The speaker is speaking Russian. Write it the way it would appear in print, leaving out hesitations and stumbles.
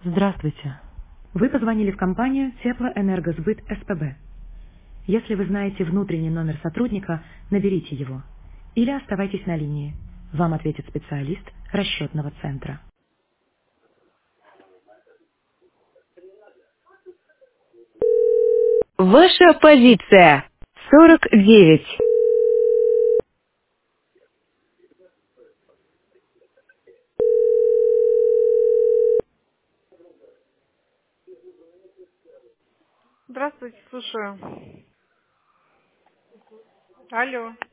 Здравствуйте. Вы позвонили в компанию Теплоэнергосбыт СПБ. Если вы знаете внутренний номер сотрудника, наберите его. Или оставайтесь на линии. Вам ответит специалист расчетного центра. Ваша позиция 49. Здравствуйте, слушаю. Алло.